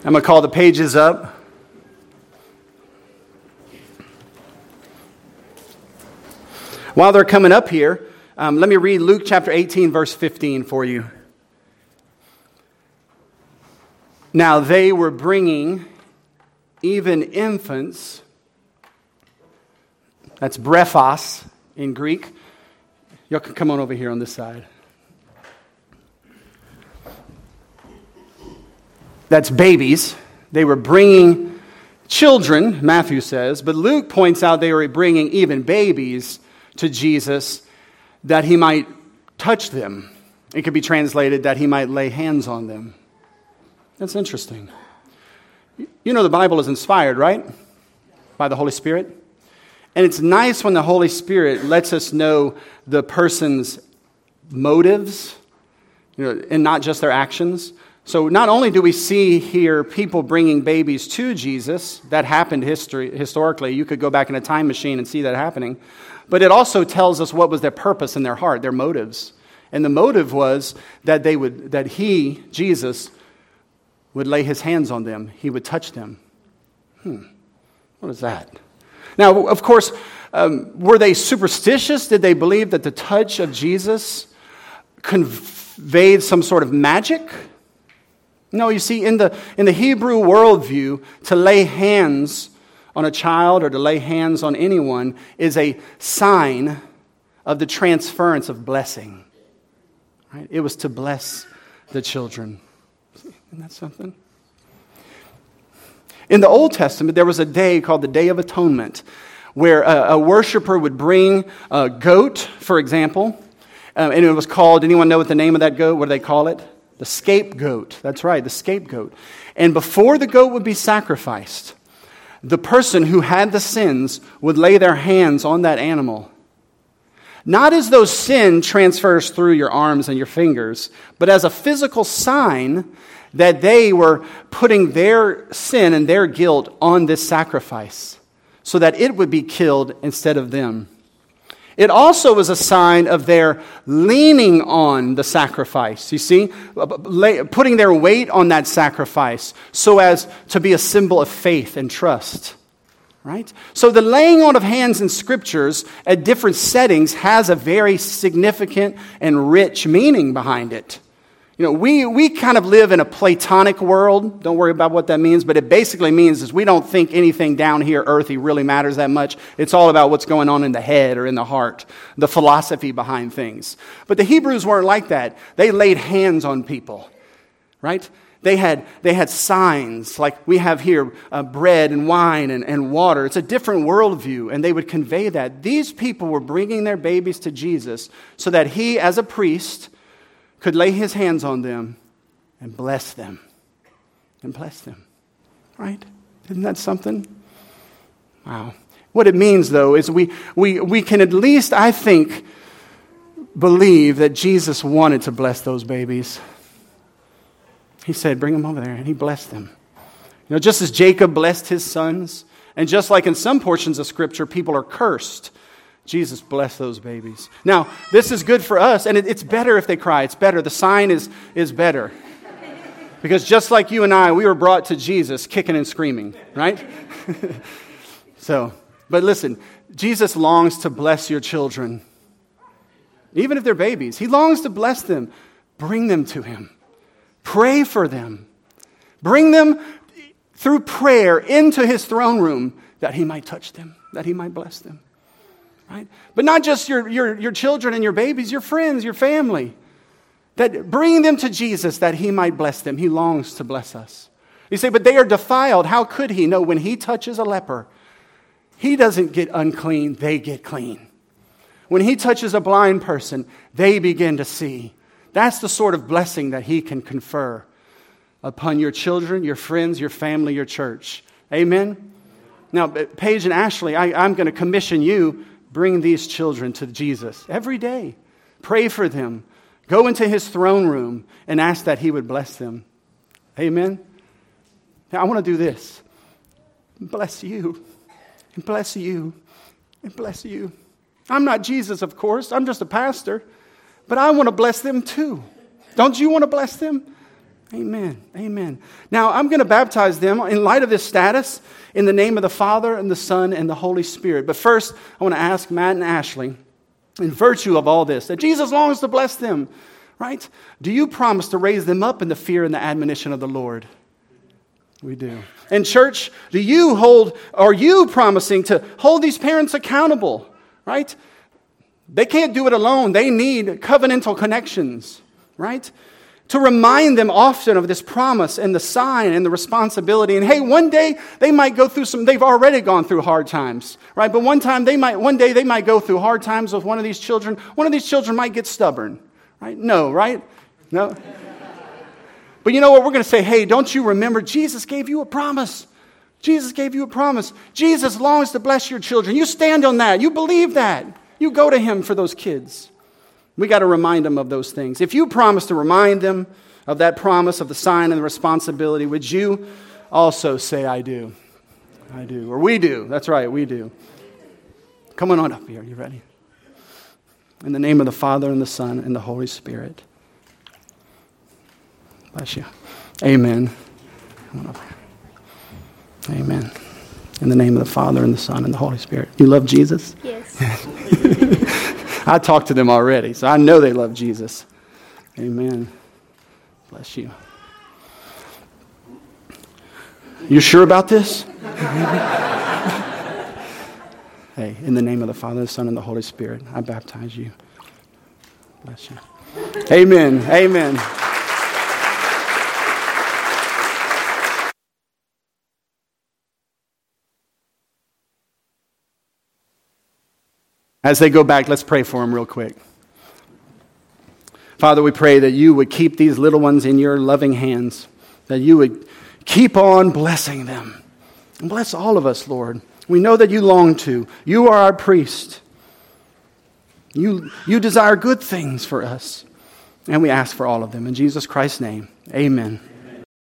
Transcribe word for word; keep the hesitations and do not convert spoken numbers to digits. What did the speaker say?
I'm going to call the pages up. While they're coming up here, um, let me read Luke chapter eighteen, verse fifteen for you. Now they were bringing even infants, that's brephos in Greek. Y'all can come on over here on this side. That's babies. They were bringing children, Matthew says, but Luke points out they were bringing even babies to Jesus that he might touch them. It could be translated that he might lay hands on them. That's interesting. You know the Bible is inspired, right? By the Holy Spirit. And it's nice when the Holy Spirit lets us know the person's motives, you know, and not just their actions. So not only do we see here people bringing babies to Jesus, that happened history, historically. You could go back in a time machine and see that happening. But it also tells us what was their purpose in their heart, their motives. And the motive was that they would, that he, Jesus, would lay his hands on them. He would touch them. Hmm. What is that? Now, of course, um, were they superstitious? Did they believe that the touch of Jesus conveyed some sort of magic? No, you see, in the in the Hebrew worldview, to lay hands on a child or to lay hands on anyone is a sign of the transference of blessing. Right? It was to bless the children. Isn't that something? In the Old Testament, there was a day called the Day of Atonement, where a, a worshiper would bring a goat, for example, um, and it was called, anyone know what the name of that goat, what do they call it? The scapegoat. That's right, the scapegoat. And before the goat would be sacrificed, the person who had the sins would lay their hands on that animal. Not as though sin transfers through your arms and your fingers, but as a physical sign that they were putting their sin and their guilt on this sacrifice so that it would be killed instead of them. It also was a sign of their leaning on the sacrifice, you see, putting their weight on that sacrifice so as to be a symbol of faith and trust, right? So the laying on of hands in scriptures at different settings has a very significant and rich meaning behind it. You know, we, we kind of live in a Platonic world. Don't worry about what that means, but it basically means is we don't think anything down here earthy really matters that much. It's all about what's going on in the head or in the heart, the philosophy behind things. But the Hebrews weren't like that. They laid hands on people, right? They had they had signs like we have here, uh, bread and wine and, and water. It's a different worldview, and they would convey that. These people were bringing their babies to Jesus so that he, as a priest, could lay his hands on them and bless them. And bless them. Right? Isn't that something? Wow. What it means, though, is we, we, we can at least, I think, believe that Jesus wanted to bless those babies. He said, bring them over there, and he blessed them. You know, just as Jacob blessed his sons, and just like in some portions of Scripture, people are cursed, Jesus blessed those babies. Now, this is good for us, and it, it's better if they cry. It's better. The sign is, is better. Because just like you and I, we were brought to Jesus kicking and screaming, right? So, but listen, Jesus longs to bless your children. Even if they're babies, he longs to bless them. Bring them to him. Pray for them. Bring them through prayer into his throne room that he might touch them, that he might bless them. Right? But not just your, your, your children and your babies, your friends, your family. That bring them to Jesus that he might bless them. He longs to bless us. You say, but they are defiled. How could he? No, when he touches a leper, he doesn't get unclean, they get clean. When he touches a blind person, they begin to see. That's the sort of blessing that he can confer upon your children, your friends, your family, your church. Amen? Now, Paige and Ashley, I, I'm going to commission you. Bring these children to Jesus every day. Pray for them. Go into his throne room and ask that he would bless them. Amen? Now, I want to do this. Bless you. And bless you. And bless you. I'm not Jesus, of course. I'm just a pastor. But I want to bless them too. Don't you want to bless them? Amen. Amen. Now, I'm going to baptize them in light of this status in the name of the Father and the Son and the Holy Spirit. But first, I want to ask Matt and Ashley, in virtue of all this, that Jesus longs to bless them, right? Do you promise to raise them up in the fear and the admonition of the Lord? We do. And church, do you hold, are you promising to hold these parents accountable, right? They can't do it alone. They need covenantal connections, right? To remind them often of this promise and the sign and the responsibility. And hey, one day they might go through some, they've already gone through hard times, right? But one time they might, one day they might go through hard times with one of these children. One of these children might get stubborn, right? No, right? No. But you know what? We're going to say, hey, don't you remember Jesus gave you a promise? Jesus gave you a promise. Jesus longs to bless your children. You stand on that. You believe that. You go to him for those kids. We got to remind them of those things. If you promise to remind them of that promise, of the sign and the responsibility, would you also say, I do? I do. Or we do. That's right, we do. Come on up here. You ready? In the name of the Father and the Son and the Holy Spirit. Bless you. Amen. Come on up here. Amen. In the name of the Father and the Son and the Holy Spirit. You love Jesus? Yes. I talked to them already, so I know they love Jesus. Amen. Bless you. You sure about this? Hey, in the name of the Father, the Son, and the Holy Spirit, I baptize you. Bless you. Amen. Amen. As they go back, let's pray for them real quick. Father, we pray that you would keep these little ones in your loving hands, that you would keep on blessing them. And bless all of us, Lord. We know that you long to. You are our priest. You, you desire good things for us. And we ask for all of them. In Jesus Christ's name, amen.